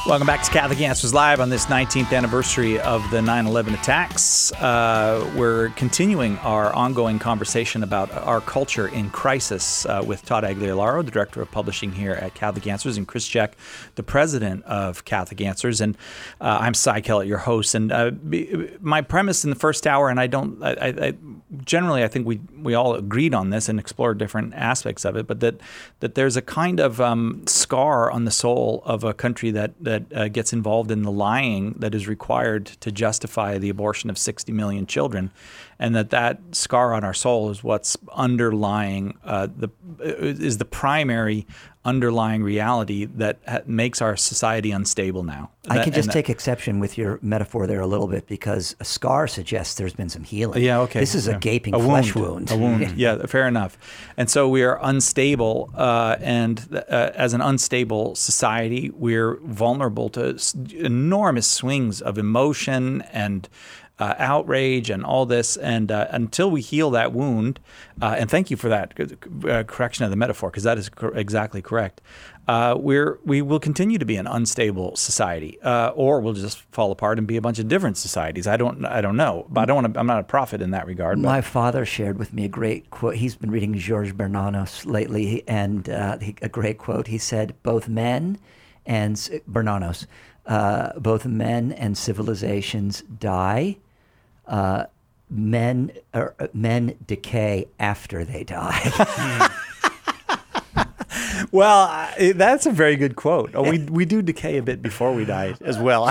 Welcome back to Catholic Answers Live on this 19th anniversary of the 9/11 attacks. We're continuing our ongoing conversation about our culture in crisis with Todd Aguilar, the Director of Publishing here at Catholic Answers, and Chris Check, the President of Catholic Answers. And I'm Cy Kellett, your host. And my premise in the first hour, and I generally, I think we all agreed on this and explored different aspects of it, but that there's a kind of scar on the soul of a country that gets involved in the lying that is required to justify the abortion of 60 million children, and that scar on our soul is what's underlying is the primary underlying reality that makes our society unstable now. I can just take exception with your metaphor there a little bit, because a scar suggests there's been some healing. Yeah, okay. This is a gaping flesh wound. A wound, yeah, fair enough. And so we are unstable, and as an unstable society, we're vulnerable to enormous swings of emotion and outrage and all this, and until we heal that wound, and thank you for that correction of the metaphor, because that is exactly correct. We will continue to be an unstable society, or we'll just fall apart and be a bunch of different societies. I don't know, but I'm not a prophet in that regard. My father shared with me a great quote. He's been reading Georges Bernanos lately, and a great quote. He said, "Both men and Bernanos, both men and civilizations die. Men decay after they die." Well, that's a very good quote. We do decay a bit before we die as well.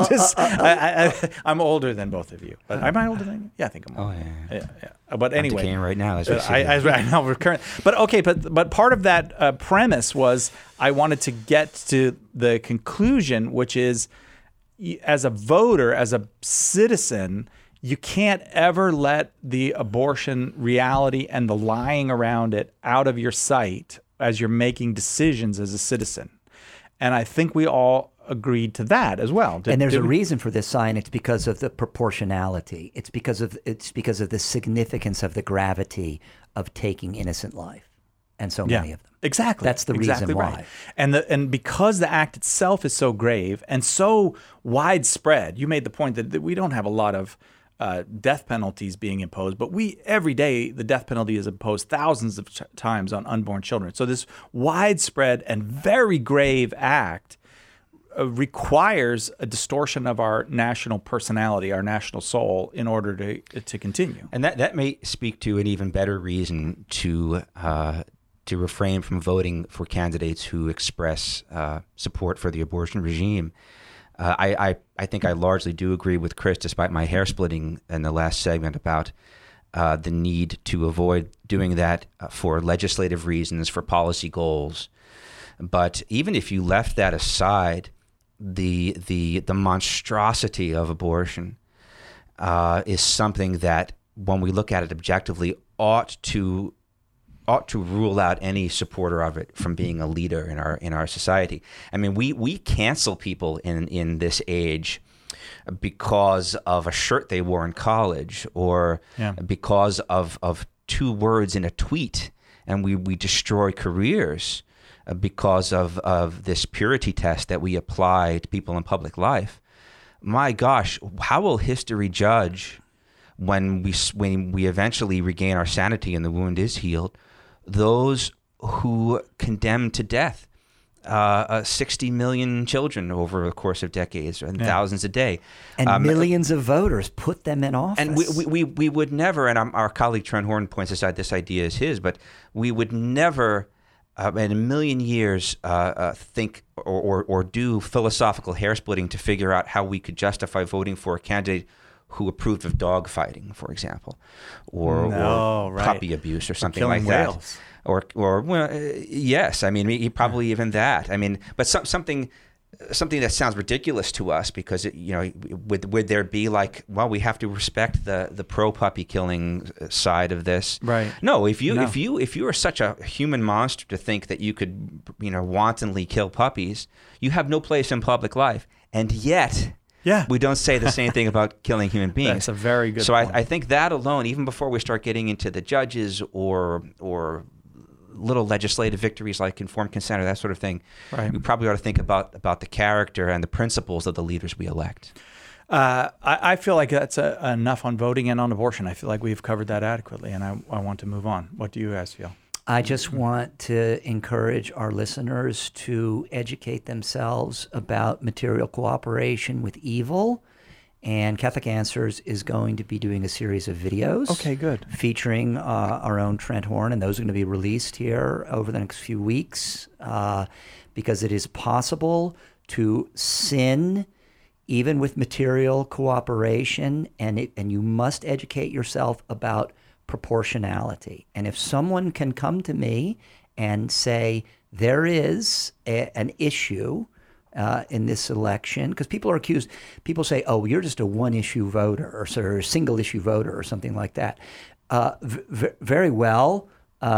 I'm older than both of you. But am I older than you? Yeah, I think I'm older. Oh, yeah. But anyway. I'm decaying right now. I know, we're current. But okay, but part of that premise was I wanted to get to the conclusion, which is, as a voter, as a citizen, you can't ever let the abortion reality and the lying around it out of your sight as you're making decisions as a citizen. And I think we all agreed to that as well. And there's a reason for this, sign. It's because of the proportionality. It's because of the significance of the gravity of taking innocent life, and so many of them. Exactly. That's the reason why. Right. And because the act itself is so grave and so widespread, you made the point that we don't have a lot of death penalties being imposed, but every day the death penalty is imposed thousands of times on unborn children. So this widespread and very grave act requires a distortion of our national personality, our national soul, in order to continue. And that may speak to an even better reason to refrain from voting for candidates who express support for the abortion regime. I think I largely do agree with Chris, despite my hair splitting in the last segment, about the need to avoid doing that for legislative reasons, for policy goals. But even if you left that aside, the monstrosity of abortion is something that, when we look at it objectively, ought to rule out any supporter of it from being a leader in our society. I mean, we cancel people in this age because of a shirt they wore in college, or because of two words in a tweet, and we destroy careers because of this purity test that we apply to people in public life. My gosh, how will history judge when we eventually regain our sanity and the wound is healed, those who condemn to death 60 million children over the course of decades, and thousands a day, and millions of voters, put them in office? And we would never, and our colleague Trent Horn points aside this idea is his, but we would never in a million years think or do philosophical hair splitting to figure out how we could justify voting for a candidate who approved of dog fighting, for example, or puppy abuse or something like that. Or yes, I mean, he probably even that. I mean, but something that sounds ridiculous to us, because would there be like, well, we have to respect the pro puppy killing side of this, right? No, if you are such a human monster to think that you could wantonly kill puppies, you have no place in public life, and yet. Yeah, we don't say the same thing about killing human beings. That's a very good point. So I think that alone, even before we start getting into the judges or little legislative victories like informed consent or that sort of thing, Right. we probably ought to think about the character and the principles of the leaders we elect. I feel like that's enough on voting and on abortion. I feel like we've covered that adequately, and I want to move on. What do you guys feel? I just want to encourage our listeners to educate themselves about material cooperation with evil. And Catholic Answers is going to be doing a series of videos. Okay, good. Featuring our own Trent Horn, and those are going to be released here over the next few weeks because it is possible to sin even with material cooperation, and you must educate yourself about proportionality. And if someone can come to me and say there is an issue in this election, because people say, oh, you're just a one-issue voter or a single-issue voter or something like that. Very well,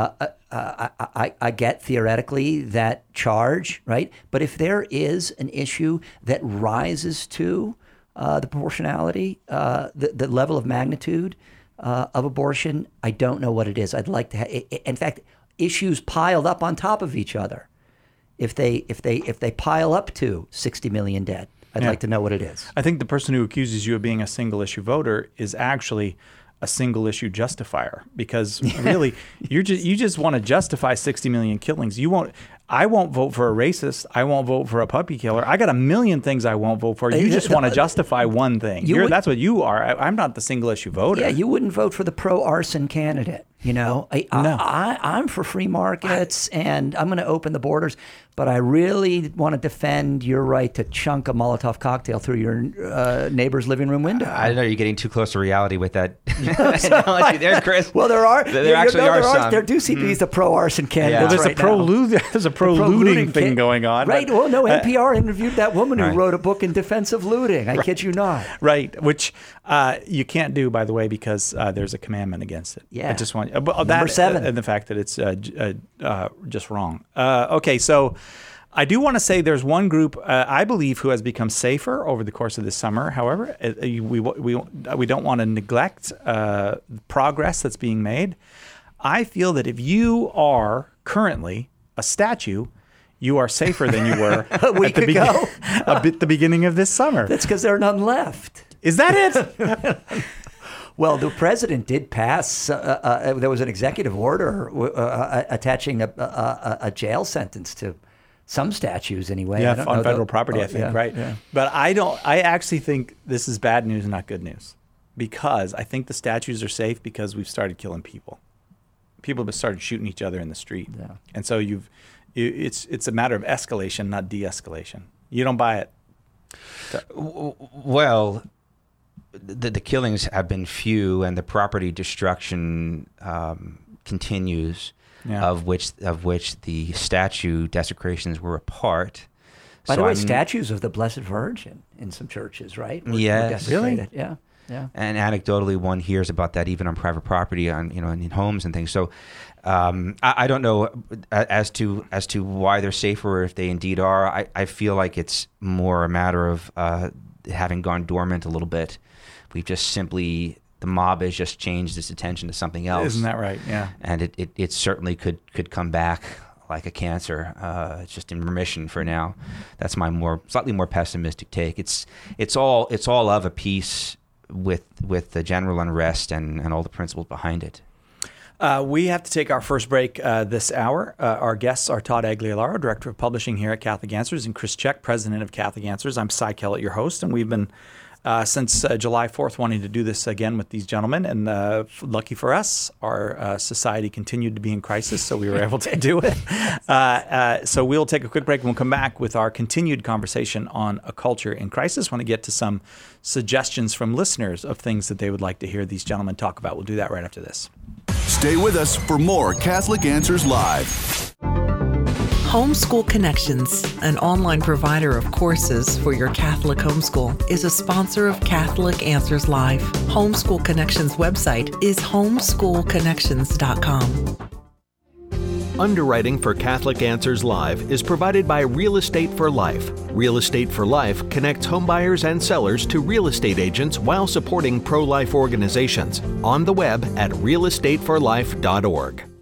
I get theoretically that charge, right? But if there is an issue that rises to the proportionality, the level of magnitude of abortion, I don't know what it is. I'd like to in fact, issues piled up on top of each other. If they pile up to 60 million dead, I'd like to know what it is. I think the person who accuses you of being a single issue voter is actually a single issue justifier, because really you just want to justify 60 million killings. I won't vote for a racist. I won't vote for a puppy killer. I got a million things I won't vote for. You just want to justify one thing. That's what you are. I'm not the single issue voter. Yeah, you wouldn't vote for the pro-arson candidate. No. I'm for free markets, and I'm going to open the borders, but I really want to defend your right to chunk a Molotov cocktail through your neighbor's living room window. I don't know. You're getting too close to reality with that analogy there, Chris. Well, there actually are some. There do seem to be the pro-arson candidates. Well, there's a pro-looting thing going on. Right. Well, no, NPR interviewed that woman who wrote a book in defense of looting. I kid you not. Right. Which you can't do, by the way, because there's a commandment against it. Yeah. I just want Number 7. And the fact that it's just wrong. Okay, so I do want to say there's one group I believe who has become safer over the course of this summer. However, we don't want to neglect progress that's being made. I feel that if you are currently a statue, you are safer than you were a week ago, at the beginning of this summer. That's because there are none left. Is that it? Well, the president did pass. There was an executive order attaching a jail sentence to some statues, anyway. Yeah, on federal property, I think, right? Yeah. But I actually think this is bad news, not good news, because I think the statues are safe because we've started killing people. People have started shooting each other in the street, and so it's a matter of escalation, not de-escalation. You don't buy it. Well, the killings have been few, and the property destruction continues, of which the statue desecrations were a part. By the way, statues of the Blessed Virgin in some churches, right? Yes, really. Yeah. And anecdotally, one hears about that even on private property, in homes and things. So, I don't know as to why they're safer, or if they indeed are. I feel like it's more a matter of having gone dormant a little bit. We've just simply, the mob has just changed its attention to something else. Isn't that right? Yeah. And it certainly could come back like a cancer. It's just in remission for now. That's my slightly more pessimistic take. It's all of a piece with the general unrest and all the principles behind it. We have to take our first break this hour. Our guests are Todd Agliolaro, Director of Publishing here at Catholic Answers, and Chris Check, President of Catholic Answers. I'm Cy Kellett, your host, and we've been since July 4th wanting to do this again with these gentlemen. And lucky for us, our society continued to be in crisis, so we were able to do it. So we'll take a quick break and we'll come back with our continued conversation on a culture in crisis. Want to get to some suggestions from listeners of things that they would like to hear these gentlemen talk about. We'll do that right after this. Stay with us for more Catholic Answers Live. Homeschool Connections, an online provider of courses for your Catholic homeschool, is a sponsor of Catholic Answers Live. Homeschool Connections website is homeschoolconnections.com. Underwriting for Catholic Answers Live is provided by Real Estate for Life. Real Estate for Life connects homebuyers and sellers to real estate agents while supporting pro-life organizations. On the web at realestateforlife.org.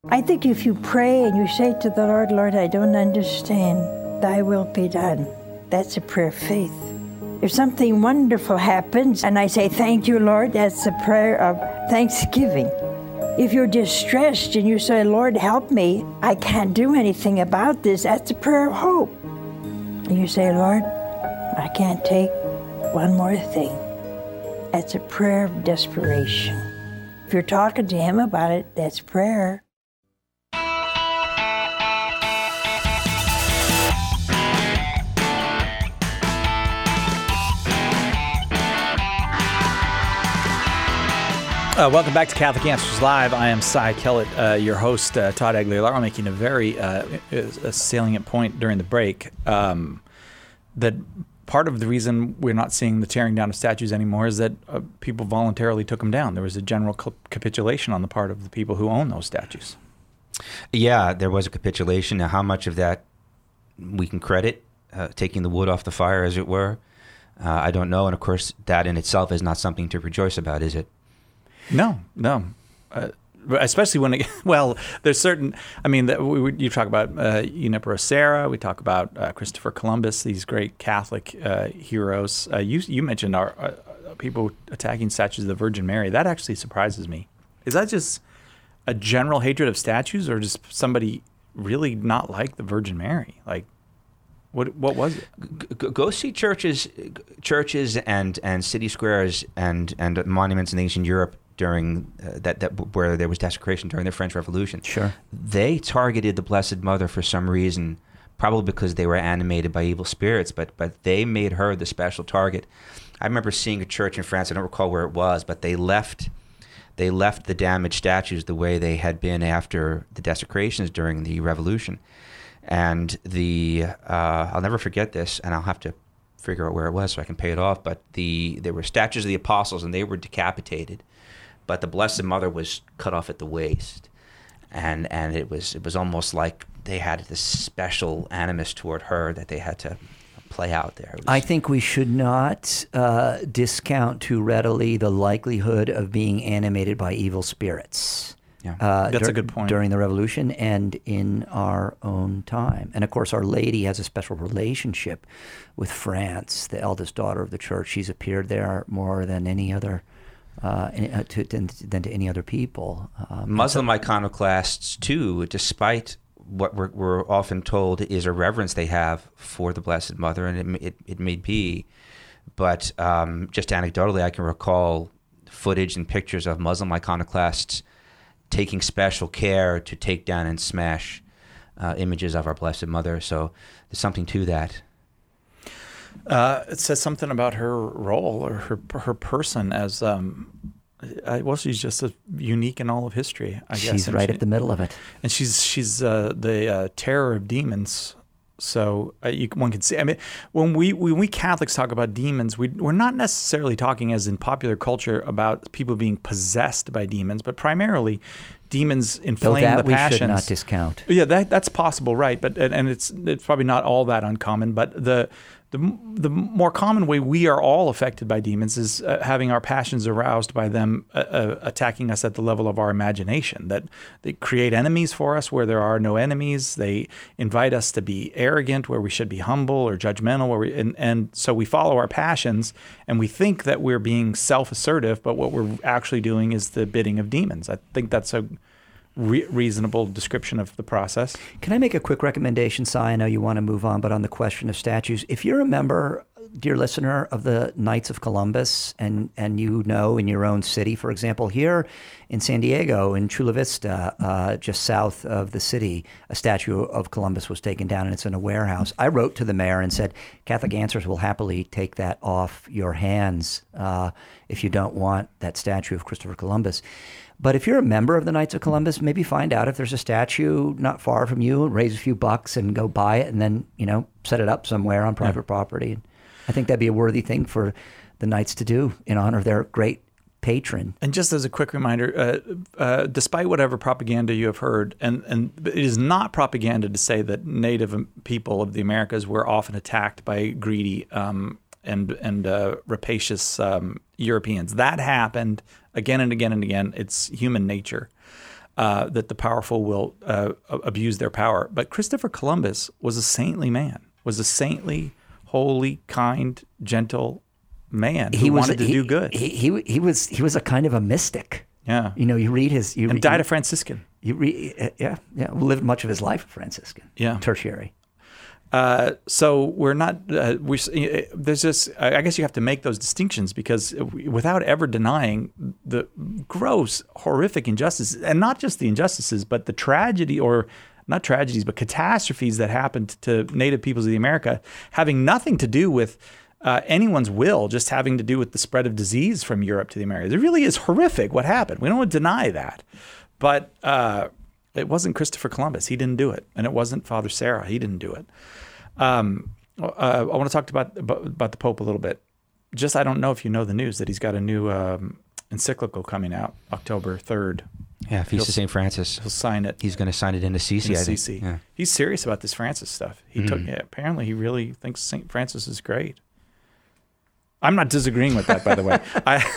I think if you pray and you say to the Lord, Lord, I don't understand, thy will be done. That's a prayer of faith. If something wonderful happens and I say, thank you, Lord, that's a prayer of thanksgiving. If you're distressed and you say, Lord, help me, I can't do anything about this, that's a prayer of hope. And you say, Lord, I can't take one more thing. That's a prayer of desperation. If you're talking to him about it, that's prayer. Welcome back to Catholic Answers Live. I am Cy Kellett, your host, Todd Aguilar, making a very a salient point during the break that part of the reason we're not seeing the tearing down of statues anymore is that people voluntarily took them down. There was a general capitulation on the part of the people who own those statues. Yeah, there was a capitulation. Now, how much of that we can credit, taking the wood off the fire, as it were, I don't know. And of course, that in itself is not something to rejoice about, is it? No. Especially when, there's certain, you talk about Junipero Serra, we talk about Christopher Columbus, these great Catholic heroes. You mentioned our people attacking statues of the Virgin Mary. That actually surprises me. Is that just a general hatred of statues, or just somebody really not like the Virgin Mary? Like, what was it? Go see churches and city squares and monuments and things in Europe during where there was desecration during the French Revolution. Sure. They targeted the Blessed Mother for some reason, probably because they were animated by evil spirits, but they made her the special target. I remember seeing a church in France, I don't recall where it was, but they left the damaged statues the way they had been after the desecrations during the Revolution. And I'll never forget this, and I'll have to figure out where it was so I can pay it off, but there were statues of the apostles and they were decapitated, but the Blessed Mother was cut off at the waist. And it was almost like they had this special animus toward her that they had to play out there. I think we should not discount too readily the likelihood of being animated by evil spirits. Yeah. That's a good point. During the Revolution and in our own time. And of course, Our Lady has a special relationship with France, the eldest daughter of the church. She's appeared there more than any other than to any other people. Muslim iconoclasts, too, despite what we're often told is a reverence they have for the Blessed Mother, and it may be, but just anecdotally, I can recall footage and pictures of Muslim iconoclasts taking special care to take down and smash images of our Blessed Mother. So there's something to that. It says something about her role or her person as she's just unique in all of history, I guess. She's right at the middle of it. And she's the terror of demons. So one can see. I mean, when we Catholics talk about demons, we're not necessarily talking, as in popular culture, about people being possessed by demons, but primarily demons inflame the passions. We should not discount. Yeah, that's possible, right? But and it's probably not all that uncommon. But the more common way we are all affected by demons is having our passions aroused by them attacking us at the level of our imagination. That they create enemies for us where there are no enemies. They invite us to be arrogant where we should be humble, or judgmental and so we follow our passions and we think that we're being self-assertive, but what we're actually doing is the bidding of demons. I think that's a reasonable description of the process. Can I make a quick recommendation, Cy? I know you want to move on, but on the question of statues, if you're a member, dear listener, of the Knights of Columbus, and you know in your own city, for example, here in San Diego, in Chula Vista, just south of the city, a statue of Columbus was taken down and it's in a warehouse. I wrote to the mayor and said, Catholic Answers will happily take that off your hands if you don't want that statue of Christopher Columbus. But if you're a member of the Knights of Columbus, maybe find out if there's a statue not far from you, raise a few bucks and go buy it, and then, set it up somewhere on private property. I think that'd be a worthy thing for the Knights to do in honor of their great patron. And just as a quick reminder, despite whatever propaganda you have heard, and it is not propaganda to say that Native people of the Americas were often attacked by greedy and rapacious Europeans. That happened again and again and again. It's human nature. that the powerful will abuse their power. But Christopher Columbus was a saintly man, was a saintly, holy, kind, gentle man who wanted to do good. He was a kind of a mystic. Yeah. You read his... And died a Franciscan. Lived much of his life a Franciscan. Yeah. Tertiary. So we're not, there's just, I guess you have to make those distinctions because without ever denying the gross, horrific injustices, and not just the injustices, but the tragedy, or not tragedies, but catastrophes that happened to Native peoples of the America, having nothing to do with anyone's will, just having to do with the spread of disease from Europe to the Americas. It really is horrific what happened. We don't want to deny that. But it wasn't Christopher Columbus. He didn't do it. And it wasn't Father Sarah. He didn't do it. I want to talk about the Pope a little bit. Just, I don't know if you know the news that he's got a new encyclical coming out October 3rd. Yeah, Feast of St. Francis. He'll sign it. He's going to sign it into Assisi, I think. Yeah. He's serious about this Francis stuff. Apparently he really thinks St. Francis is great. I'm not disagreeing with that, by the way.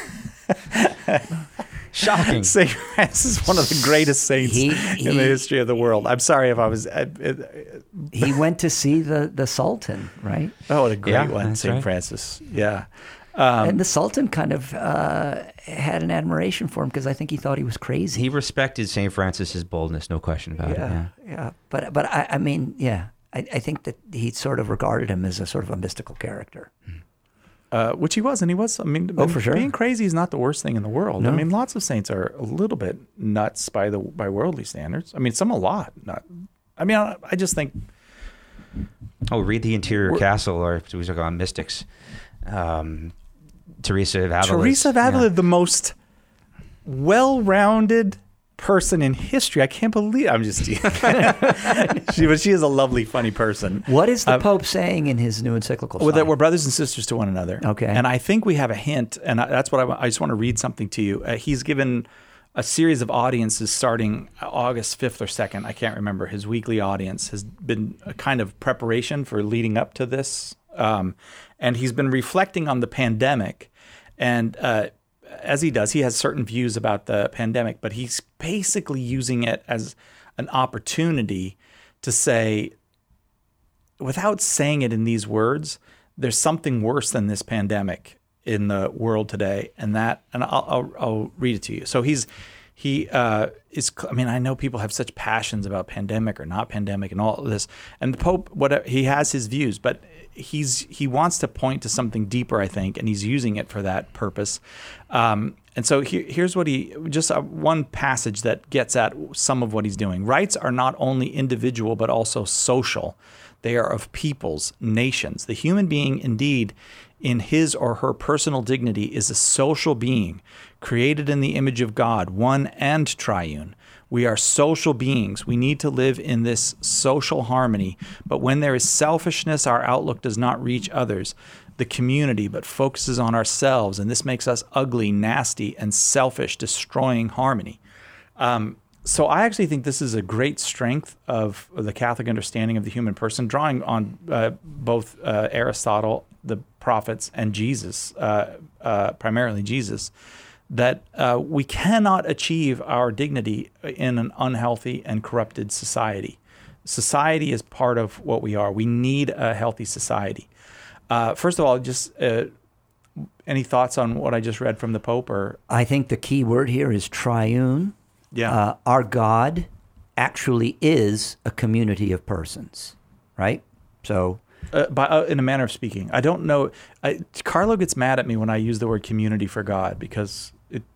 Shocking. St. Francis is one of the greatest saints in the history of the world. I'm sorry if I was... he went to see the Sultan, right? Oh, what a great one, St. Francis. Yeah. And the Sultan kind of had an admiration for him because I think he thought he was crazy. He respected St. Francis's boldness, no question about it. Yeah. But I mean, I think that he sort of regarded him as a sort of a mystical character. Which he was, and he was. I mean, for sure. Being crazy is not the worst thing in the world. No. I mean, lots of saints are a little bit nuts by worldly standards. I mean, some a lot. I just think. Oh, read The Interior Castle, or we talk about mystics. Teresa of Avila. Teresa of Avila, the most well-rounded person in history. I can't believe I'm just she is a lovely, funny person. What is the Pope saying in his new encyclical? Well, that we're brothers and sisters to one another. Okay. And I think we have a hint, and that's what I just want to read something to you. He's given a series of audiences starting August 5th or 2nd. I can't remember. His weekly audience has been a kind of preparation for leading up to this. And he's been reflecting on the pandemic. And as he does, he has certain views about the pandemic, but he's basically using it as an opportunity to say, without saying it in these words, there's something worse than this pandemic in the world today, and I'll read it to you. So he is. I mean, I know people have such passions about pandemic or not pandemic and all of this, and the Pope, he has his views, but he wants to point to something deeper, I think, and he's using it for that purpose. And so here's what one passage that gets at some of what he's doing. Rights are not only individual, but also social. They are of peoples, nations. The human being, indeed, in his or her personal dignity, is a social being, created in the image of God, one and triune. We are social beings. We need to live in this social harmony. But when there is selfishness, our outlook does not reach others, the community, but focuses on ourselves. And this makes us ugly, nasty, and selfish, destroying harmony. So I actually think this is a great strength of the Catholic understanding of the human person, drawing on both Aristotle, the prophets, and Jesus, primarily Jesus, that we cannot achieve our dignity in an unhealthy and corrupted society. Society is part of what we are. We need a healthy society. First of all, just any thoughts on what I just read from the Pope? Or I think the key word here is triune. Yeah. Our God actually is a community of persons, right? So, in a manner of speaking, I don't know. Carlo gets mad at me when I use the word community for God because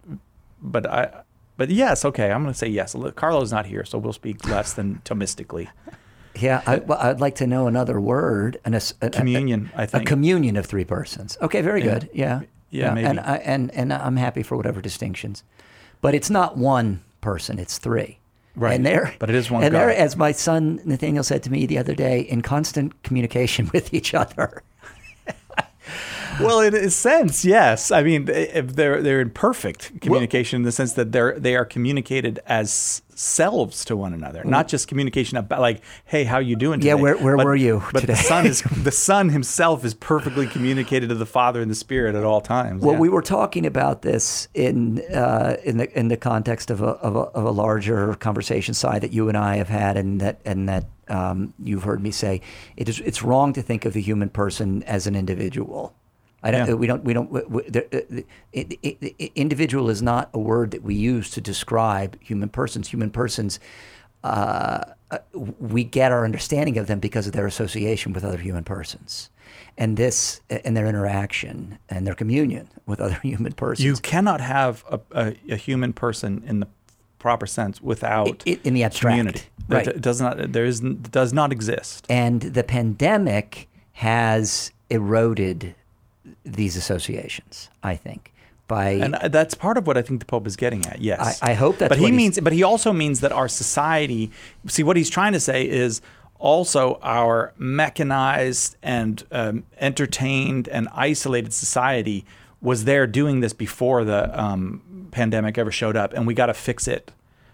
but yes, okay, I'm going to say yes. Carlo's not here, so we'll speak less than Thomistically. Yeah, I'd like to know another word. Communion, I think. A communion of three persons. Okay, very good. Yeah, maybe. And I'm happy for whatever distinctions, but it's not one person; it's three. Right. But it is one. And God. they're, as my son Nathaniel said to me the other day, in constant communication with each other. Well, in a sense, yes. I mean, if they're in perfect communication in the sense that they are communicated as selves to one another, not just communication about like, hey, how you doing today? Yeah, where were you but today? the Son himself is perfectly communicated to the Father and the Spirit at all times. Well, yeah. we were talking about this in the context of a larger conversation side that you and I have had, and that you've heard me say it's wrong to think of the human person as an individual. Individual is not a word that we use to describe human persons. Human persons, we get our understanding of them because of their association with other human persons, and their interaction and their communion with other human persons. You cannot have a human person in the proper sense without in the abstract, community. right? It does not exist. And the pandemic has eroded these associations, I think. And that's part of what I think the Pope is getting at. Yes, I hope that's. But he also means that our society. See, what he's trying to say is also our mechanized and entertained and isolated society was there doing this before the pandemic ever showed up, and we got to fix it.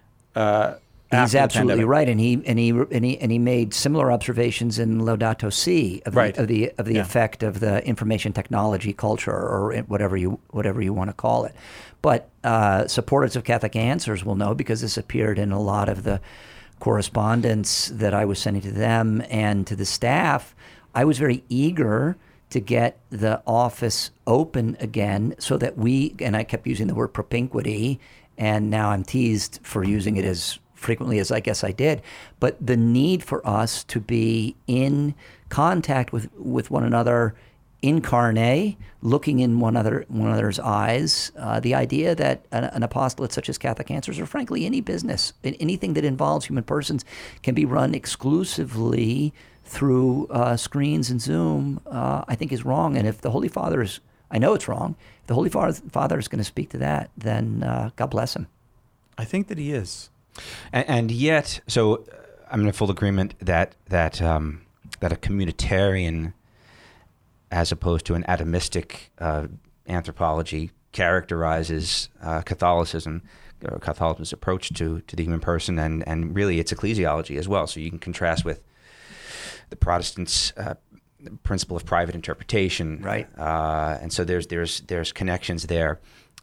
He's absolutely right, and he made similar observations in Laudato Si of the effect of the information technology culture, or whatever you want to call it. But supporters of Catholic Answers will know, because this appeared in a lot of the correspondence that I was sending to them and to the staff. I was very eager to get the office open again, so that and I kept using the word propinquity, and now I'm teased for using it as frequently as I guess I did, but the need for us to be in contact with one another incarnate, looking in one another's eyes, the idea that an apostolate such as Catholic Answers, or frankly any business, anything that involves human persons, can be run exclusively through screens and Zoom, I think is wrong. And if the Holy Father is, I know it's wrong, if the Holy Father is going to speak to that, then God bless him. I think that he is. And yet, so I'm in full agreement that a communitarian, as opposed to an atomistic anthropology, characterizes Catholicism, or Catholicism's approach to the human person, and really its ecclesiology as well. So you can contrast with the Protestants' principle of private interpretation, right? And so there's connections there.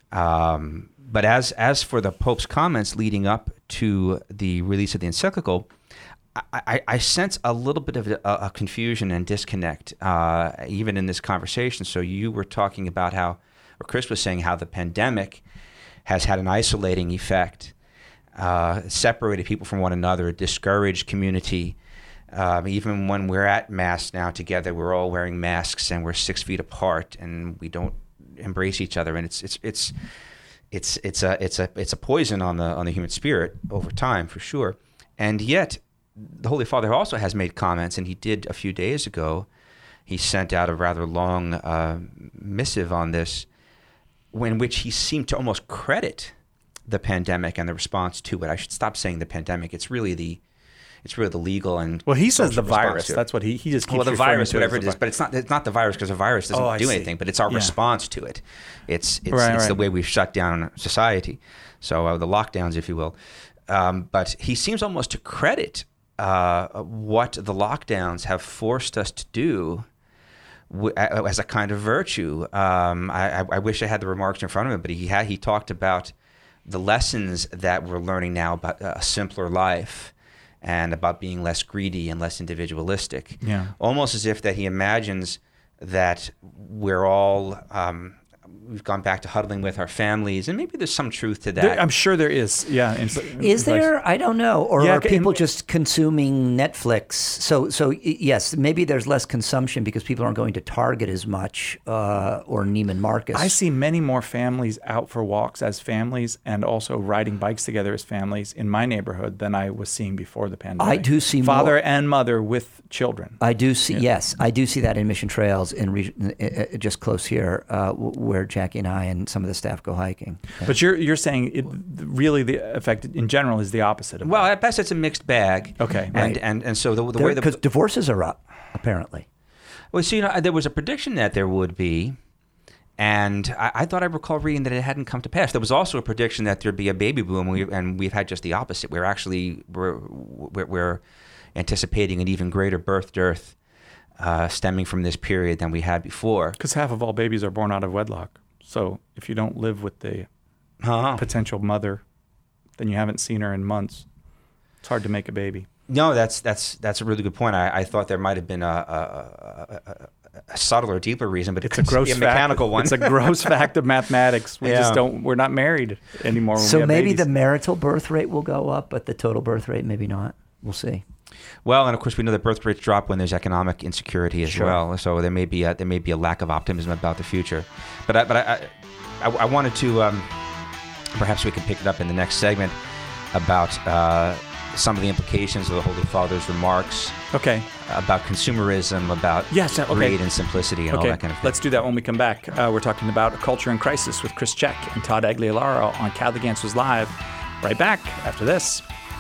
But as for the Pope's comments leading up to the release of the encyclical, I sense a little bit of a confusion and disconnect, even in this conversation. So you were talking about how, or Chris was saying, how the pandemic has had an isolating effect, separated people from one another, discouraged community. Even when we're at Mass now together, we're all wearing masks and we're 6 feet apart and we don't embrace each other, and it's a poison on the human spirit over time, for sure. And yet, the Holy Father also has made comments, and he did a few days ago. He sent out a rather long missive on this, in which he seemed to almost credit the pandemic and the response to it. I should stop saying the pandemic. It's really the legal and he says the virus. That's what he just keeps. Well, the virus, whatever it is, but it's not the virus, because the virus doesn't do anything. But it's our response to it. It's the way we've shut down society. So the lockdowns, if you will. But he seems almost to credit what the lockdowns have forced us to do as a kind of virtue. I wish I had the remarks in front of him, but he talked about the lessons that we're learning now about a simpler life, and about being less greedy and less individualistic. Yeah. Almost as if that he imagines that we're all we've gone back to huddling with our families, and maybe there's some truth to that. I'm sure there is. Yeah. Is there? I don't know. Or are people just consuming Netflix? So yes, maybe there's less consumption because people aren't going to Target as much, or Neiman Marcus. I see many more families out for walks as families, and also riding bikes together as families in my neighborhood than I was seeing before the pandemic. I do see father and mother with children. I do see. Yeah. Yes, I do see that in Mission Trails in just close here, where Jackie and I and some of the staff go hiking. But you're saying really the effect in general is the opposite of that. At best it's a mixed bag. Okay. Right. And so the way because divorces are up, apparently. Well, there was a prediction that there would be, And I thought I recall reading that it hadn't come to pass. There was also a prediction that there'd be a baby boom, and we've had just the opposite. We're anticipating an even greater birth dearth stemming from this period than we had before. Because half of all babies are born out of wedlock. So if you don't live with the potential mother, then you haven't seen her in months. It's hard to make a baby. No, that's a really good point. I thought there might have been a subtler, deeper reason, but it's a mechanical one. It's a gross fact of mathematics. We're not married anymore. So maybe the marital birth rate will go up, but the total birth rate maybe not. We'll see. Well, and of course we know that birth rates drop when there's economic insecurity as well. So there may be a lack of optimism about the future. But I wanted to perhaps we could pick it up in the next segment about some of the implications of the Holy Father's remarks. Okay. About consumerism, about greed and simplicity and all that kind of thing. Let's do that when we come back. We're talking about a culture in crisis with Chris Check and Todd Aguilar on Catholic Answers Live. Right back after this.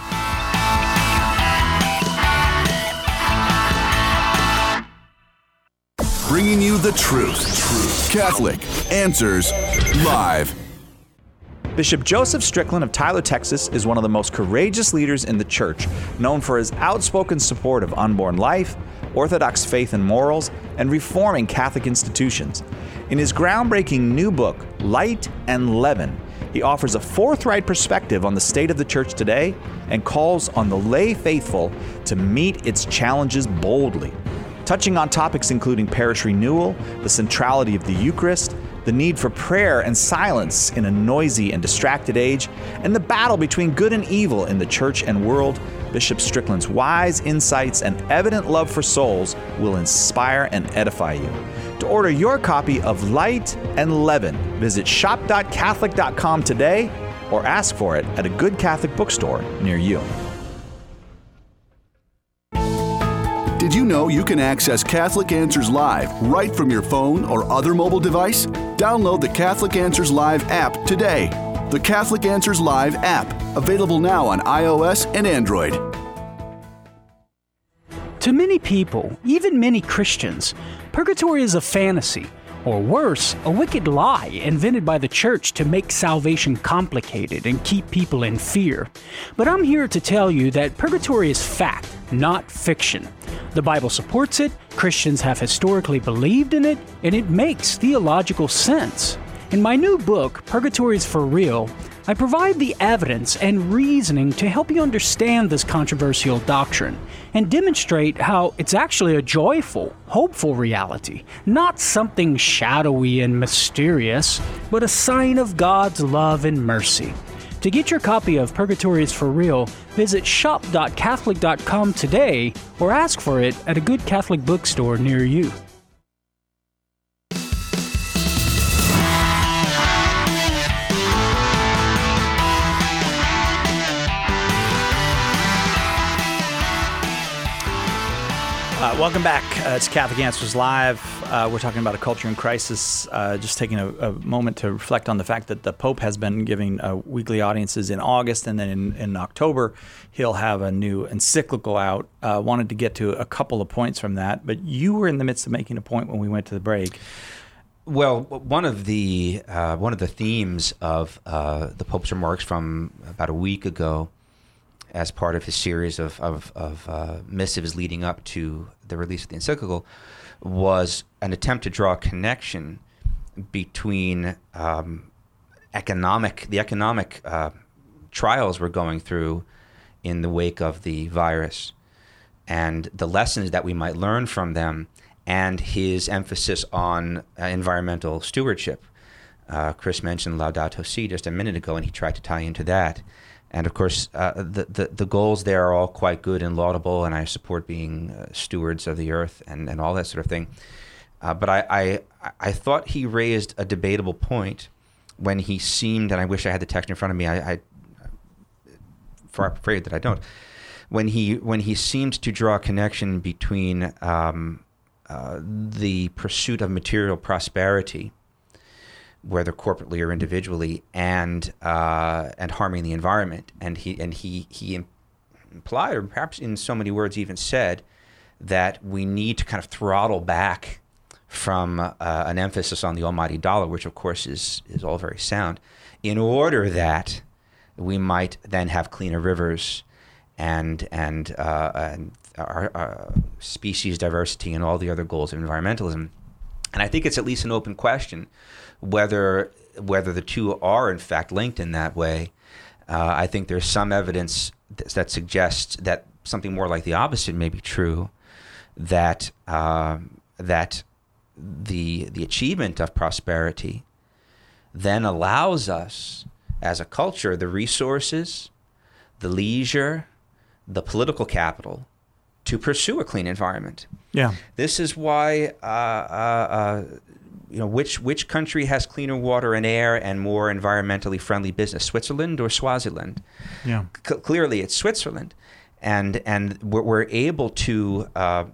Bringing you the truth. Catholic Answers Live. Bishop Joseph Strickland of Tyler, Texas, is one of the most courageous leaders in the church, known for his outspoken support of unborn life, Orthodox faith and morals, and reforming Catholic institutions. In his groundbreaking new book, Light and Leaven, he offers a forthright perspective on the state of the church today and calls on the lay faithful to meet its challenges boldly. Touching on topics including parish renewal, the centrality of the Eucharist, the need for prayer and silence in a noisy and distracted age, and the battle between good and evil in the church and world, Bishop Strickland's wise insights and evident love for souls will inspire and edify you. To order your copy of Light and Leaven, visit shop.catholic.com today or ask for it at a good Catholic bookstore near you. Did you know you can access Catholic Answers Live right from your phone or other mobile device? Download the Catholic Answers Live app today. The Catholic Answers Live app, available now on iOS and Android. To many people, even many Christians, purgatory is a fantasy, or worse, a wicked lie invented by the church to make salvation complicated and keep people in fear. But I'm here to tell you that purgatory is fact, not fiction. The Bible supports it, Christians have historically believed in it, and it makes theological sense. In my new book, Purgatory is for Real, I provide the evidence and reasoning to help you understand this controversial doctrine and demonstrate how it's actually a joyful, hopeful reality, not something shadowy and mysterious, but a sign of God's love and mercy. To get your copy of Purgatory is for Real, visit shop.catholic.com today or ask for it at a good Catholic bookstore near you. Welcome back. It's Catholic Answers Live. We're talking about a culture in crisis. Just taking a moment to reflect on the fact that the Pope has been giving weekly audiences in August, and then in October he'll have a new encyclical out. Wanted to get to a couple of points from that, but you were in the midst of making a point when we went to the break. Well, one of the themes of the Pope's remarks from about a week ago, as part of his series of missives leading up to the release of the encyclical, was an attempt to draw a connection between the economic trials we're going through in the wake of the virus and the lessons that we might learn from them, and his emphasis on environmental stewardship. Chris mentioned Laudato Si just a minute ago, and he tried to tie into that. And of course, the goals there are all quite good and laudable, and I support being stewards of the earth and all that sort of thing. But I thought he raised a debatable point when he seemed, and I wish I had the text in front of me. I'm afraid that I don't. When he seemed to draw a connection between the pursuit of material prosperity, whether corporately or individually, and harming the environment, and he implied, or perhaps in so many words even said, that we need to kind of throttle back from an emphasis on the almighty dollar, which of course is all very sound, in order that we might then have cleaner rivers and our species diversity and all the other goals of environmentalism. And I think it's at least an open question whether the two are in fact linked in that way. I think there's some evidence that suggests that something more like the opposite may be true, that the achievement of prosperity then allows us as a culture the resources, the leisure, the political capital to pursue a clean environment. Yeah. This is why which country has cleaner water and air and more environmentally friendly business, Switzerland or Swaziland? Yeah. Clearly, it's Switzerland, and we're able to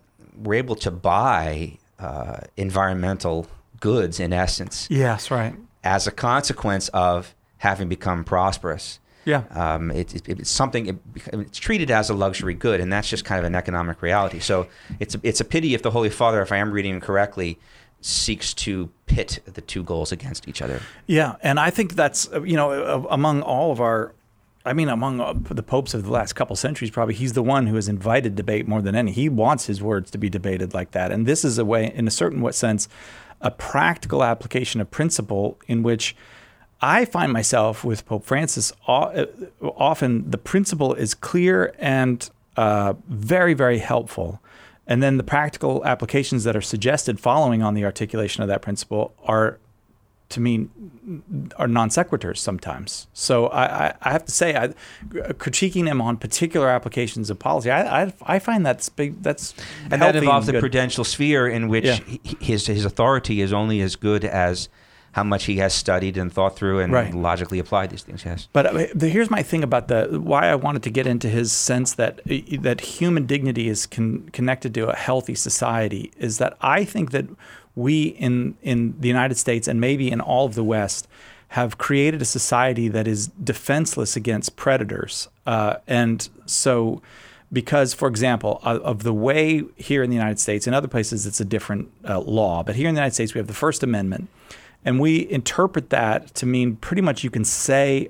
buy environmental goods in essence. Yes, right. As a consequence of having become prosperous. Yeah. It's something. It's treated as a luxury good, and that's just kind of an economic reality. So it's a pity if the Holy Father, if I am reading correctly, seeks to pit the two goals against each other. Yeah, and I think that's among all of our, among the popes of the last couple centuries, probably he's the one who has invited debate more than any. He wants his words to be debated like that, and this is a way, in a certain sense, a practical application of principle in which I find myself with Pope Francis. Often the principle is clear and very, very helpful. And then the practical applications that are suggested following on the articulation of that principle are, to me, are non sequiturs sometimes. So I have to say, critiquing him on particular applications of policy, I find that's big. That's and that involves the prudential sphere in which his authority is only as good as how much he has studied and thought through and logically applied these things. Yes. But here's my thing about why I wanted to get into his sense that human dignity is connected to a healthy society is that I think that we in the United States and maybe in all of the West have created a society that is defenseless against predators. And so because, for example, of the way here in the United States, in other places it's a different law, but here in the United States we have the First Amendment. And we interpret that to mean pretty much you can say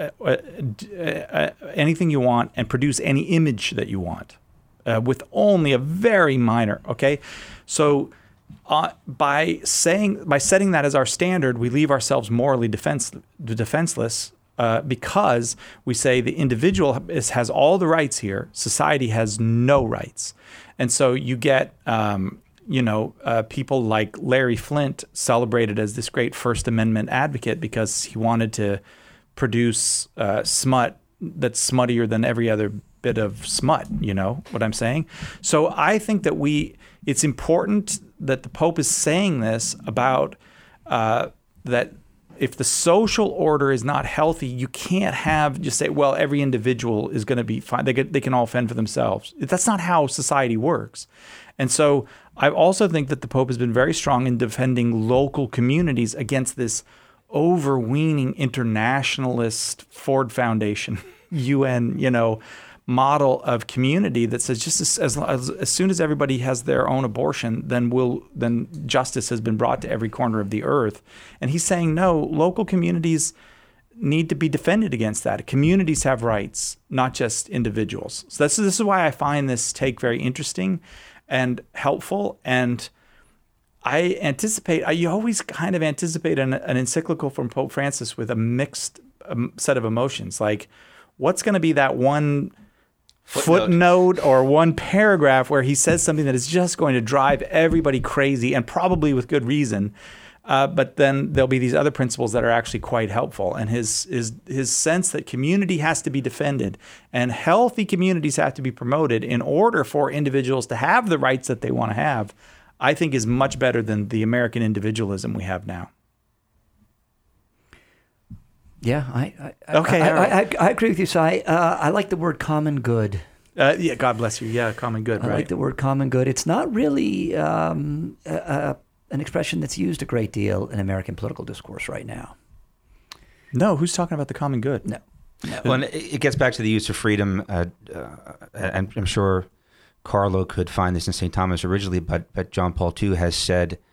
anything you want and produce any image that you want with only a very minor, okay? So by setting that as our standard, we leave ourselves morally defenseless because we say the individual has all the rights here, society has no rights. And so you get people like Larry Flynt celebrated as this great First Amendment advocate because he wanted to produce smut that's smuttier than every other bit of smut, you know what I'm saying? So I think that it's important that the Pope is saying this about that if the social order is not healthy, you can't just say, well, every individual is going to be fine. They can all fend for themselves. That's not how society works. And so I also think that the Pope has been very strong in defending local communities against this overweening internationalist Ford Foundation, UN, model of community that says just as soon as everybody has their own abortion, then justice has been brought to every corner of the earth. And he's saying, no, local communities need to be defended against that. Communities have rights, not just individuals. So this is why I find this take very interesting and helpful. And you always kind of anticipate an encyclical from Pope Francis with a mixed set of emotions. Like, what's going to be that one footnote or one paragraph where he says something that is just going to drive everybody crazy, and probably with good reason. But then there'll be these other principles that are actually quite helpful. And his sense that community has to be defended and healthy communities have to be promoted in order for individuals to have the rights that they want to have, I think is much better than the American individualism we have now. Yeah, I agree with you, Si. I like the word common good. Yeah, God bless you. Yeah, common good, right. I like the word common good. It's not really an expression that's used a great deal in American political discourse right now. No, who's talking about the common good? No. Well, and it gets back to the use of freedom, and I'm sure Carlo could find this in St. Thomas originally, but John Paul II has said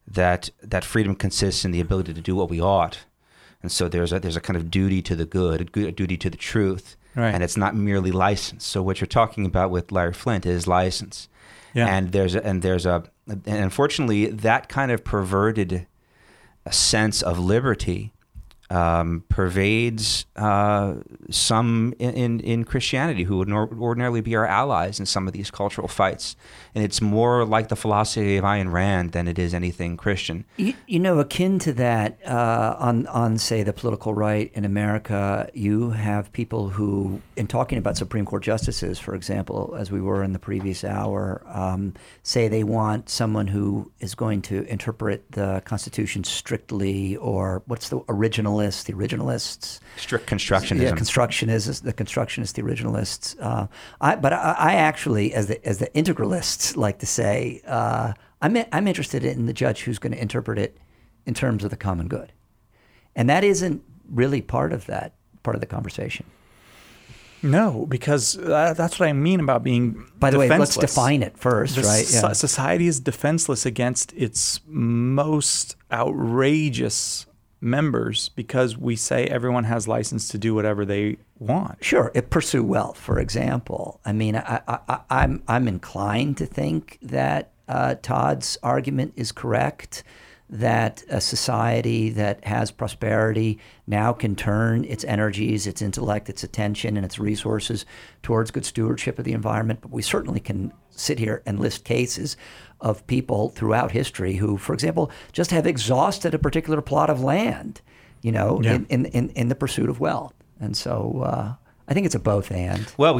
that freedom consists in the ability to do what we ought. And so there's a kind of duty to the good, a duty to the truth. Right. And it's not merely license. So what you're talking about with Larry Flynt is license. Yeah. And unfortunately, that kind of perverted a sense of liberty pervades some in Christianity who would ordinarily be our allies in some of these cultural fights. And it's more like the philosophy of Ayn Rand than it is anything Christian. Akin to that, on say the political right in America, you have people who, in talking about Supreme Court justices, for example, as we were in the previous hour, say they want someone who is going to interpret the Constitution strictly, or what's the originalists? Strict constructionism. Yeah, the constructionists, the originalists. But I actually, as the integralists like to say, I'm interested in the judge who's going to interpret it in terms of the common good, and that isn't really part of the conversation. No, because that's what I mean about being By the defenseless. way, let's define it first, right? Yeah. Society is defenseless against its most outrageous members because we say everyone has license to do whatever they want. Sure, pursue wealth, for example. I mean, I'm inclined to think that Todd's argument is correct, that a society that has prosperity now can turn its energies, its intellect, its attention, and its resources towards good stewardship of the environment. But we certainly can sit here and list cases of people throughout history who, for example, just have exhausted a particular plot of land, in the pursuit of wealth. And so I think it's a both and. Well,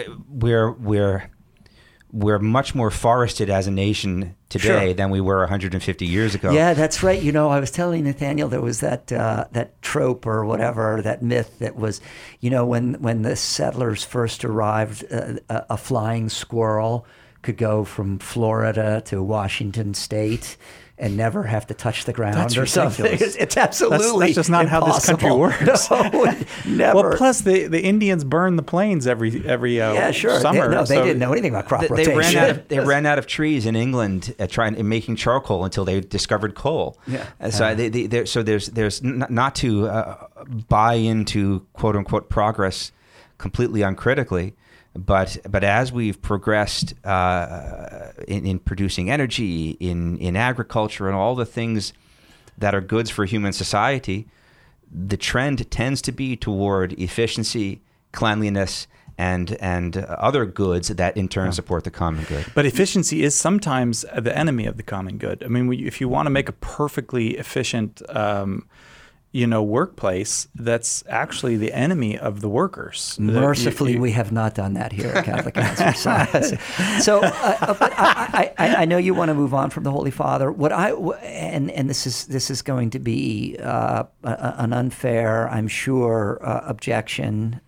we're much more forested as a nation today than we were 150 years ago. Yeah, that's right. I was telling Nathaniel there was that trope or whatever, that myth that was, when the settlers first arrived, a flying squirrel could go from Florida to Washington State and never have to touch the ground. That's or ridiculous. Something. It's absolutely that's just not impossible. how this country works. No, never. Well, plus the Indians burn the plains every summer. They didn't know anything about crop rotation. They ran out of trees in England making charcoal until they discovered coal. Yeah. So there's not to buy into quote unquote progress completely uncritically. But as we've progressed in producing energy, in agriculture, and all the things that are goods for human society, the trend tends to be toward efficiency, cleanliness, and other goods that in turn support the common good. But efficiency is sometimes the enemy of the common good. I mean, if you want to make a perfectly efficient workplace, that's actually the enemy of the workers. Mercifully, we have not done that here at Catholic Answers Live. So, but I know you want to move on from the Holy Father. And this is going to be an unfair, I'm sure, objection.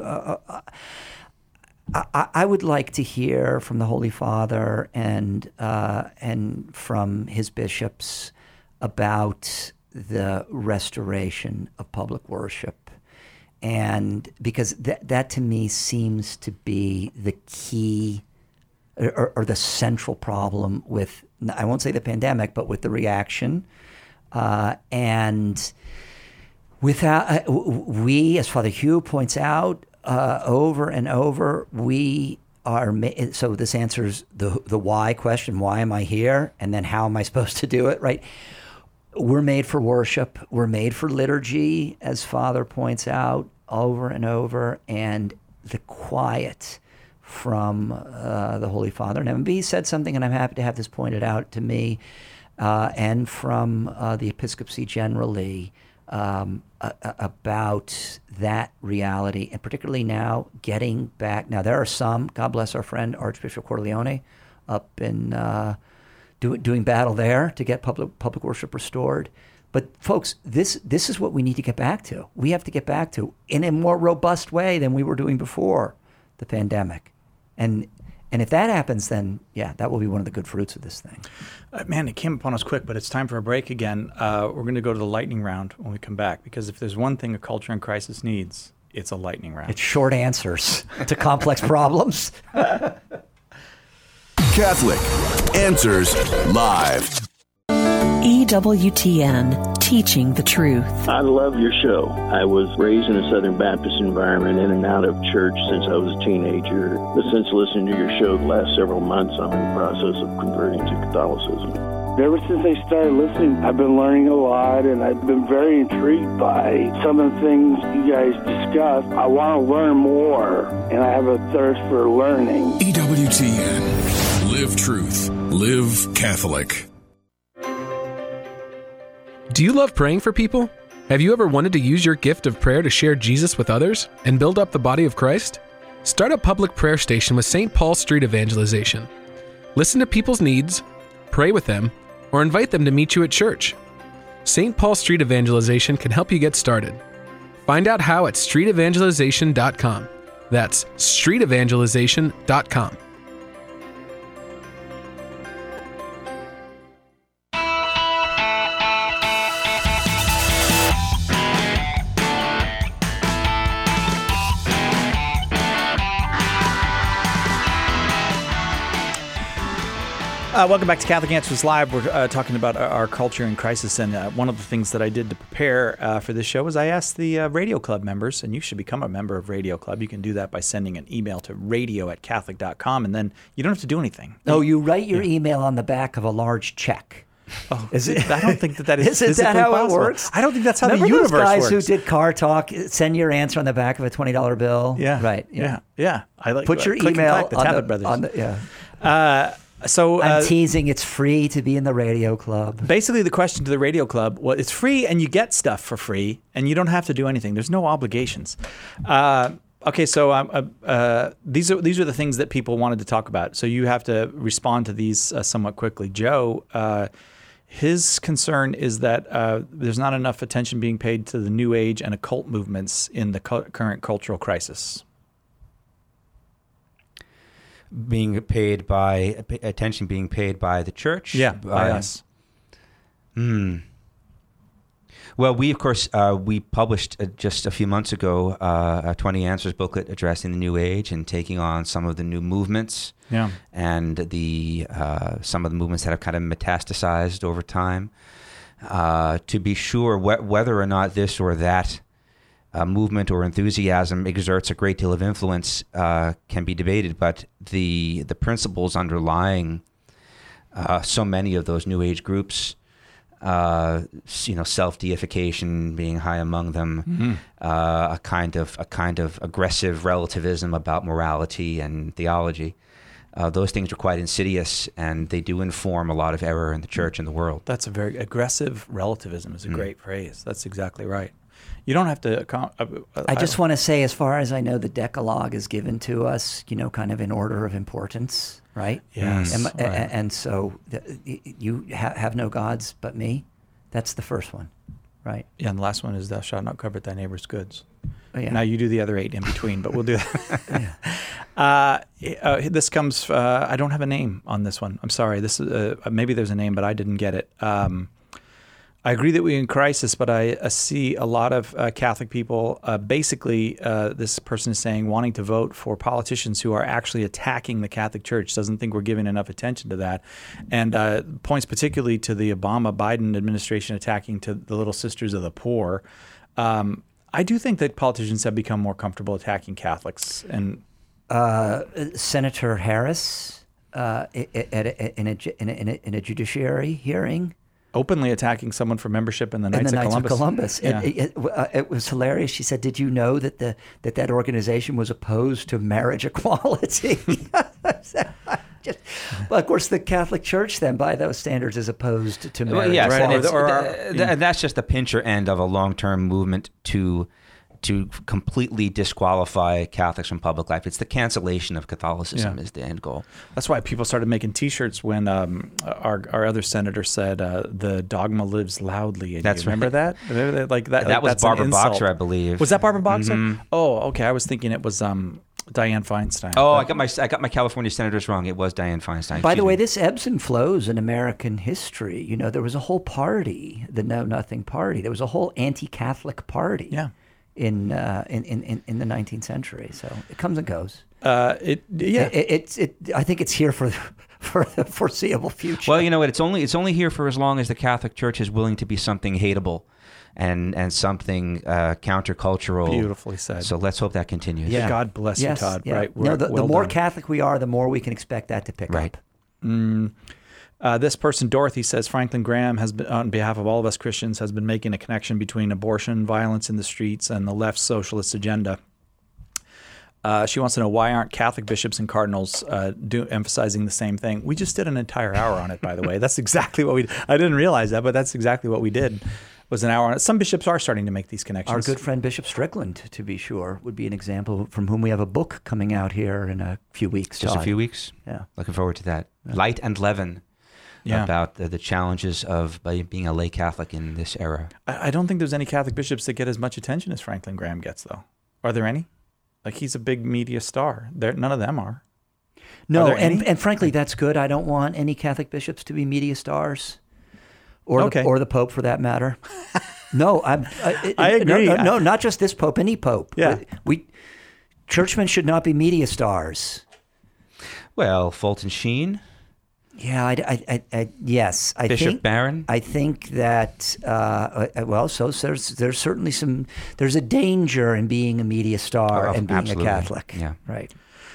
I would like to hear from the Holy Father and from his bishops about the restoration of public worship. And because that to me seems to be the key or the central problem with, I won't say the pandemic, but with the reaction. And without, we, as Father Hugh points out over and over, we are, so this answers the why question, why am I here? And then how am I supposed to do it, right? We're made for worship. We're made for liturgy, as Father points out over and over, and the quiet from the Holy Father. And MB said something, and I'm happy to have this pointed out to me, and from the episcopacy generally, about that reality, and particularly now getting back. Now, there are some, God bless our friend Archbishop Corleone, up in doing battle there to get public worship restored. But folks, this is what we need to get back to. We have to get back to in a more robust way than we were doing before the pandemic. And if that happens, then that will be one of the good fruits of this thing. Man, it came upon us quick, but it's time for a break again. We're going to go to the lightning round when we come back, because if there's one thing a culture in crisis needs, it's a lightning round. It's short answers to complex problems. Catholic Answers Live. EWTN, teaching the truth. I love your show. I was raised in a Southern Baptist environment, in and out of church since I was a teenager. But since listening to your show the last several months, I'm in the process of converting to Catholicism. Ever since I started listening, I've been learning a lot, and I've been very intrigued by some of the things you guys discuss. I want to learn more, and I have a thirst for learning. EWTN. Live truth. Live Catholic. Do you love praying for people? Have you ever wanted to use your gift of prayer to share Jesus with others and build up the body of Christ? Start a public prayer station with St. Paul Street Evangelization. Listen to people's needs, pray with them, or invite them to meet you at church. St. Paul Street Evangelization can help you get started. Find out how at streetevangelization.com. That's streetevangelization.com. Welcome back to Catholic Answers Live. We're talking about our culture in crisis, and one of the things that I did to prepare for this show was I asked the Radio Club members, and you should become a member of Radio Club. You can do that by sending an email to radio@catholic.com, and then you don't have to do anything. No, you write your email on the back of a large check. Oh, is it? I don't think that is. Isn't that how possible. it works? I don't think that's how Remember the universe those guys works. who did Car Talk? Send your answer on the back of a $20 bill. Yeah, right. Yeah. I like. Put your Click and email Clack, the Tappet Brothers. So I'm teasing. It's free to be in the Radio Club. Basically, the question to the Radio Club: well, it's free, and you get stuff for free, and you don't have to do anything. There's no obligations. Okay, so these are the things that people wanted to talk about. So you have to respond to these somewhat quickly. Joe, his concern is that there's not enough attention being paid to the New Age and occult movements in the current cultural crisis. Being paid by attention being paid by the church? Yeah, by us. Well, we, of course, we published just a few months ago a 20 Answers booklet addressing the New Age and taking on some of the new movements and the some of the movements that have kind of metastasized over time. To be sure, whether or not this or that movement or enthusiasm exerts a great deal of influence can be debated, but the principles underlying so many of those New Age groups, self-deification being high among them, a kind of aggressive relativism about morality and theology. Those things are quite insidious, and they do inform a lot of error in the church and the world. That's a very aggressive relativism is a great phrase. That's exactly right. You don't have to. I just want to say, as far as I know, the Decalogue is given to us, kind of in order of importance, right? Yes. And so you have no gods but me. That's the first one, right? Yeah, and the last one is thou shalt not covet thy neighbor's goods. Oh, yeah. Now you do the other 8 in between, but we'll do that. This comes. I don't have a name on this one. I'm sorry. This is maybe there's a name, but I didn't get it. I agree that we're in crisis, but I see a lot of Catholic people, basically, this person is saying, wanting to vote for politicians who are actually attacking the Catholic Church, doesn't think we're giving enough attention to that, and points particularly to the Obama-Biden administration attacking to the Little Sisters of the Poor. I do think that politicians have become more comfortable attacking Catholics. And Senator Harris, in a judiciary hearing, openly attacking someone for membership in the Knights of Columbus. Yeah. It was hilarious. She said, "Did you know that that organization was opposed to marriage equality?" Well, of course, the Catholic Church, then, by those standards, is opposed to marriage. Well, yes, equality. and that's just the pincher end of a long-term movement to completely disqualify Catholics from public life. It's the cancellation of Catholicism is the end goal. That's why people started making T-shirts when our other senator said the dogma lives loudly. And that's you remember that? Like that. That was that's Barbara Boxer, I believe. Was that Barbara Boxer? Mm-hmm. Oh, okay. I was thinking it was Dianne Feinstein. Oh, I got my California senators wrong. It was Dianne Feinstein. By the way, this ebbs and flows in American history. There was a whole party, the Know Nothing Party. There was a whole anti-Catholic party. Yeah. in the 19th century. So it comes and goes. I think it's here for the foreseeable future. Well, you know what? It's only here for as long as the Catholic Church is willing to be something hateable and something countercultural. Beautifully said. So let's hope that continues. Yeah. God bless you, Todd. Yeah. Right. The more Catholic we are, the more we can expect that to pick up. This person, Dorothy, says Franklin Graham has been, on behalf of all of us Christians, has been making a connection between abortion, violence in the streets, and the left's socialist agenda. She wants to know, why aren't Catholic bishops and cardinals emphasizing the same thing? We just did an entire hour on it, by the way. That's exactly what we did. I didn't realize that, but that's exactly what we did, was an hour on it. Some bishops are starting to make these connections. Our good friend Bishop Strickland, to be sure, would be an example, from whom we have a book coming out here in a few weeks. Just a few weeks? Yeah. Looking forward to that. Yeah. Light and Leaven. About the challenges of being a lay Catholic in this era. I don't think there's any Catholic bishops that get as much attention as Franklin Graham gets, though. Are there any? Like, he's a big media star. None of them are. No, and frankly, that's good. I don't want any Catholic bishops to be media stars, or the Pope, for that matter. No, I agree. No, not just this Pope. Any Pope. Yeah, churchmen should not be media stars. Well, Fulton Sheen. Yeah, yes. Bishop Barron? I think that, so there's certainly there's a danger in being a media star and being a Catholic. Yeah. Right.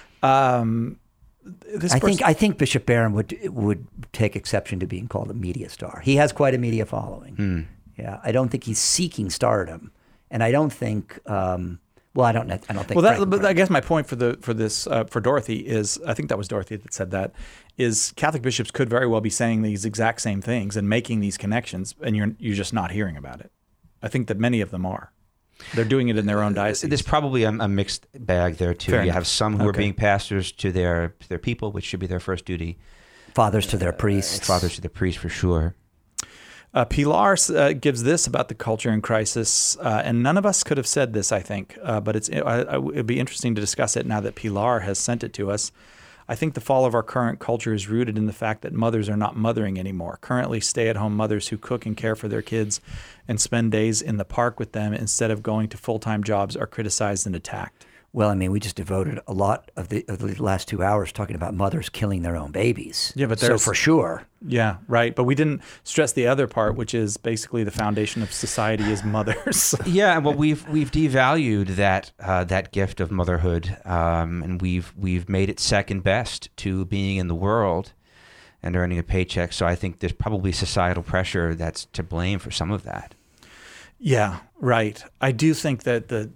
I think Bishop Barron would take exception to being called a media star. He has quite a media following. Yeah. I don't think he's seeking stardom. And I don't think... I don't think. Well, but I guess my point for Dorothy is, I think that was Dorothy that said that, is Catholic bishops could very well be saying these exact same things and making these connections, and you're just not hearing about it. I think that many of them are. They're doing it in their own diocese. There's probably a mixed bag there too. Fair you enough. Have some who are being pastors to their people, which should be their first duty. Fathers to their priests. Fathers to their priests, for sure. Pilar gives this about the culture in crisis, and none of us could have said this, I think, but it'd be interesting to discuss it now that Pilar has sent it to us. I think the fall of our current culture is rooted in the fact that mothers are not mothering anymore. Currently, stay-at-home mothers who cook and care for their kids and spend days in the park with them instead of going to full-time jobs are criticized and attacked. Well, I mean, we just devoted a lot of the last 2 hours talking about mothers killing their own babies. Yeah, but so for sure. Yeah, right. But we didn't stress the other part, which is basically the foundation of society is mothers. Yeah, well, we've devalued that gift of motherhood, and we've made it second best to being in the world and earning a paycheck. So I think there's probably societal pressure that's to blame for some of that. Yeah, right. I do think that the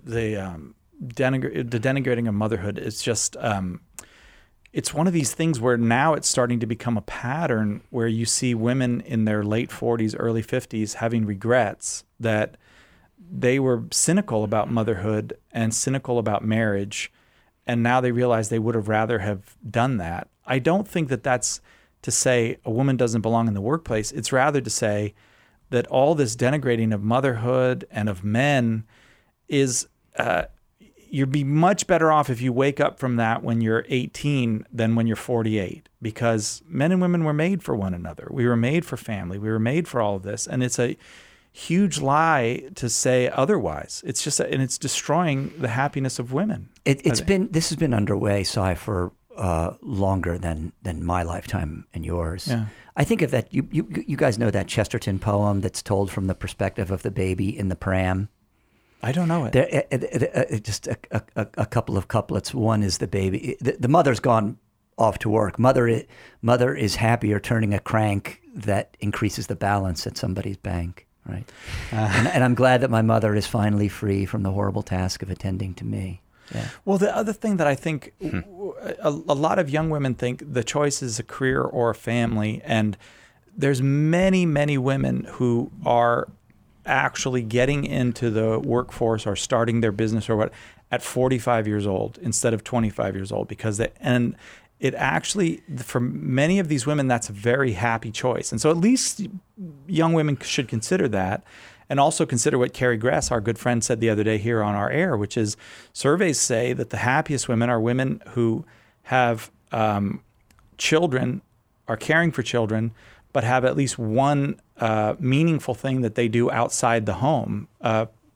denigrating of motherhood is just it's one of these things where now it's starting to become a pattern where you see women in their late 40s, early 50s having regrets that they were cynical about motherhood and cynical about marriage, and now they realize they would have rather have done that. I don't think that that's to say a woman doesn't belong in the workplace. It's rather to say that all this denigrating of motherhood and of men is you'd be much better off if you wake up from that when you're 18 than when you're 48, because men and women were made for one another. We were made for family. We were made for all of this. And it's a huge lie to say otherwise. It's just, and it's destroying the happiness of women. This has been underway, Si, for longer than my lifetime and yours. Yeah. I think of that. You guys know that Chesterton poem that's told from the perspective of the baby in the pram. I don't know it. Just a couple of couplets. One is the baby. The mother's gone off to work. Mother is happier turning a crank that increases the balance at somebody's bank. Right. And I'm glad that my mother is finally free from the horrible task of attending to me. Yeah. Well, the other thing that I think a lot of young women think the choice is a career or a family, and there's many, many women who are actually getting into the workforce or starting their business or what at 45 years old instead of 25 years old, because it actually, for many of these women, that's a very happy choice. And so at least young women should consider that, and also consider what Carrie Gress, our good friend, said the other day here on our air, which is surveys say that the happiest women are women who have children, are caring for children, but have at least one meaningful thing that they do outside the home,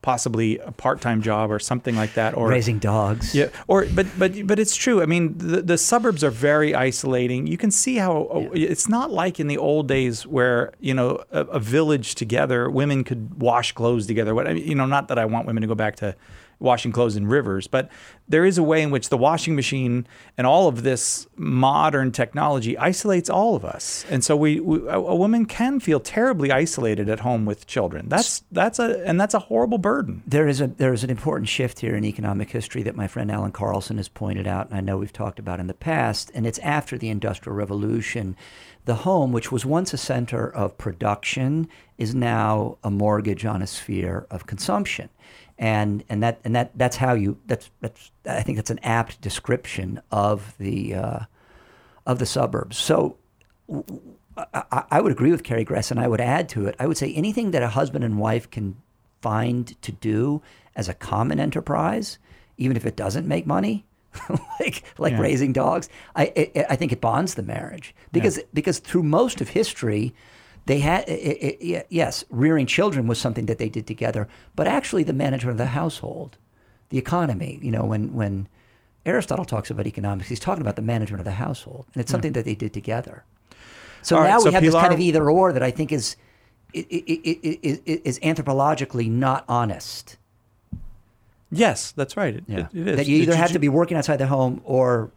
possibly a part-time job or something like that, or raising dogs. Yeah, but it's true. I mean, the suburbs are very isolating. You can see how it's not like in the old days where a village together, women could wash clothes together. Not that I want women to go back to washing clothes in rivers, but there is a way in which the washing machine and all of this modern technology isolates all of us. And so a woman can feel terribly isolated at home with children. That's a horrible burden. There is an important shift here in economic history that my friend Alan Carlson has pointed out, and I know we've talked about in the past, and it's after the Industrial Revolution. The home, which was once a center of production, is now a mortgage on a sphere of consumption. And that's how I think that's an apt description of the suburbs. So I would agree with Carrie Gress, and I would add to it. I would say anything that a husband and wife can find to do as a common enterprise, even if it doesn't make money, like raising dogs, I think it bonds the marriage because through most of history. They had, yes, rearing children was something that they did together, but actually the management of the household, the economy, when Aristotle talks about economics, he's talking about the management of the household, and it's something that they did together. So now we have this kind of either or that I think is anthropologically not honest. Yes, that's right. It is. That you either have to be working outside the home or,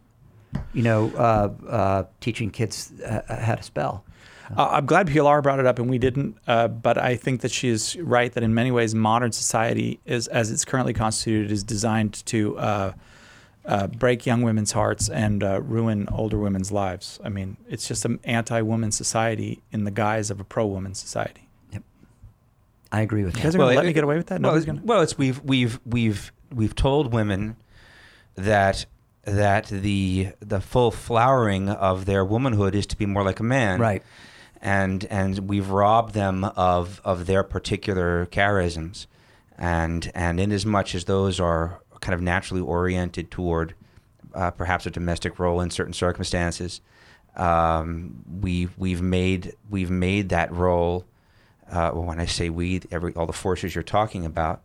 teaching kids how to spell. I'm glad Pilar brought it up and we didn't, but I think that she is right that in many ways modern society, as it's currently constituted, is designed to break young women's hearts and ruin older women's lives. I mean, it's just an anti-woman society in the guise of a pro-woman society. Yep, I agree with that. You guys are going to let me get away with that? We've told women that the full flowering of their womanhood is to be more like a man. Right. And we've robbed them of their particular charisms, and in as much as those are kind of naturally oriented toward perhaps a domestic role in certain circumstances, we've made that role. When I say we, all the forces you're talking about,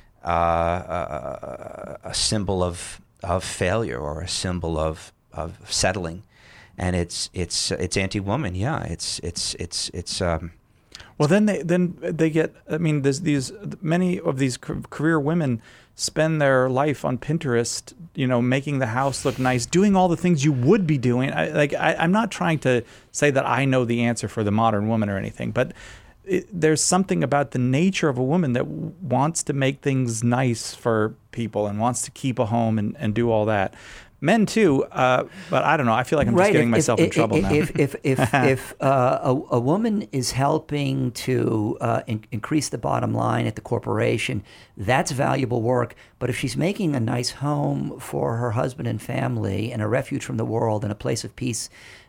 a symbol of failure or a symbol of settling. And it's anti-woman, yeah. It's. Well, then they get. I mean, there's many of these career women spend their life on Pinterest, making the house look nice, doing all the things you would be doing. I'm not trying to say that I know the answer for the modern woman or anything, but there's something about the nature of a woman that wants to make things nice for people and wants to keep a home and do all that. Men too, but I don't know. I feel like I'm just getting myself in trouble now. If a woman is helping to increase the bottom line at the corporation, that's valuable work. But if she's making a nice home for her husband and family and a refuge from the world and a place of peace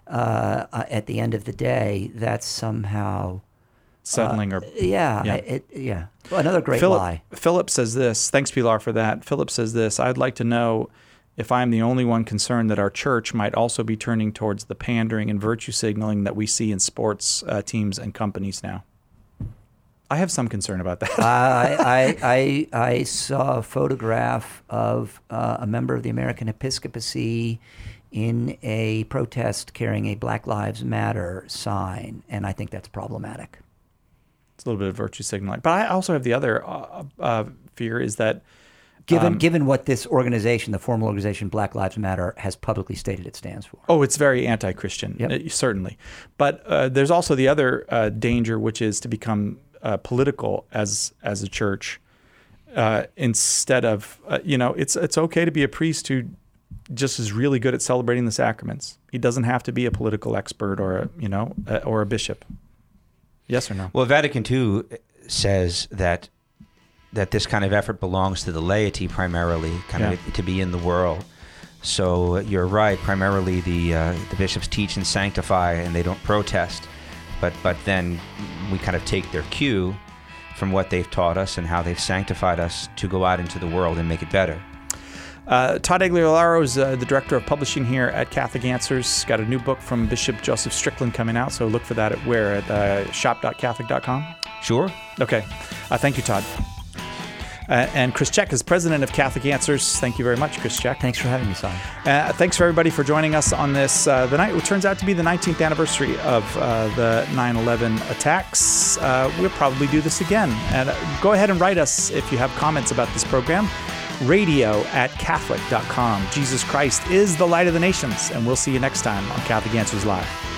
at the end of the day, that's somehow settling or Well, another great lie. Philip says this. Thanks, Pilar, for that. Philip says this. I'd like to know if I'm the only one concerned that our church might also be turning towards the pandering and virtue signaling that we see in sports teams and companies now. I have some concern about that. I saw a photograph of a member of the American Episcopacy in a protest carrying a Black Lives Matter sign, and I think that's problematic. It's a little bit of virtue signaling. But I also have the other fear is that Given what this organization, the formal organization Black Lives Matter, has publicly stated it stands for. Oh, it's very anti-Christian, certainly. But there's also the other danger, which is to become political as a church instead of, it's okay to be a priest who just is really good at celebrating the sacraments. He doesn't have to be a political expert or a bishop. Yes or no? Well, Vatican II says that this kind of effort belongs to the laity primarily, to be in the world. So you're right. Primarily, the bishops teach and sanctify, and they don't protest. But then we kind of take their cue from what they've taught us and how they've sanctified us to go out into the world and make it better. Todd Aguilar is the director of publishing here at Catholic Answers. Got a new book from Bishop Joseph Strickland coming out, so look for that at shop.catholic.com. Sure. Okay. Thank you, Todd. And Chris Check is president of Catholic Answers. Thank you very much, Chris Check. Thanks for having me, Simon. Thanks for everybody for joining us on this, the night, what turns out to be the 19th anniversary of the 9/11 attacks. We'll probably do this again. And go ahead and write us if you have comments about this program. radio@catholic.com. Jesus Christ is the light of the nations, and we'll see you next time on Catholic Answers Live.